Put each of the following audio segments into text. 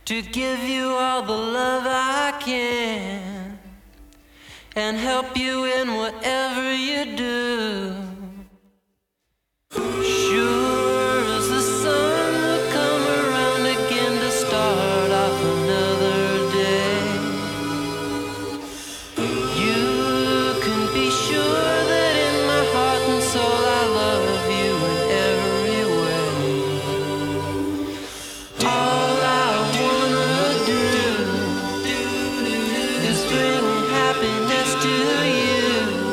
to give you all the love I can and help you in whatever you do. Sure as the sun will come around again to start off another day. You can be sure that in my heart and soul I love you in every way. All I wanna do is bring happiness to you.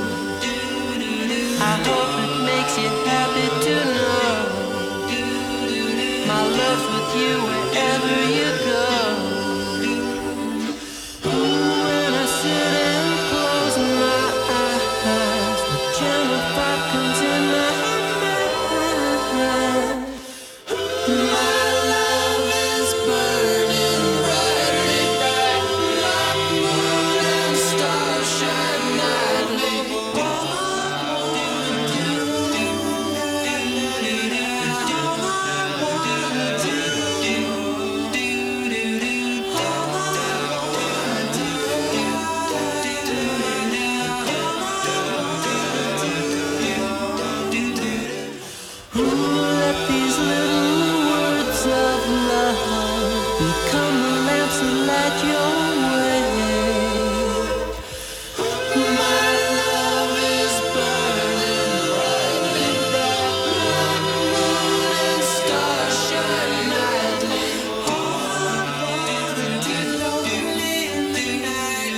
I hope it makes you happy to know my love's with you wherever you go. When I sit and close my eyes, the gentle thought comes in my mind. My love is burning brightly bright, like moon and stars shine nightly. Let these little words of love become the lamps that light your way. My love is burning brightly bright, like moon and stars shine nightly. All I wanna do is lonely in the night.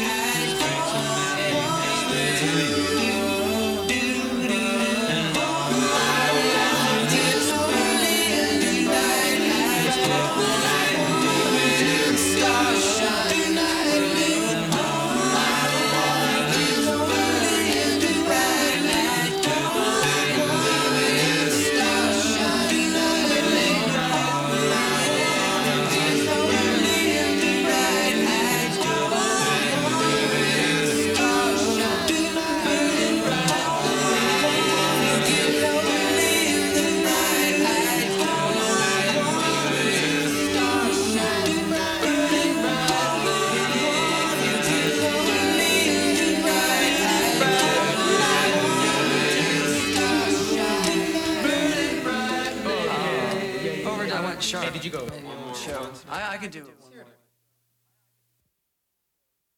I went sharp. Hey, did you go? Show. I could do it one more.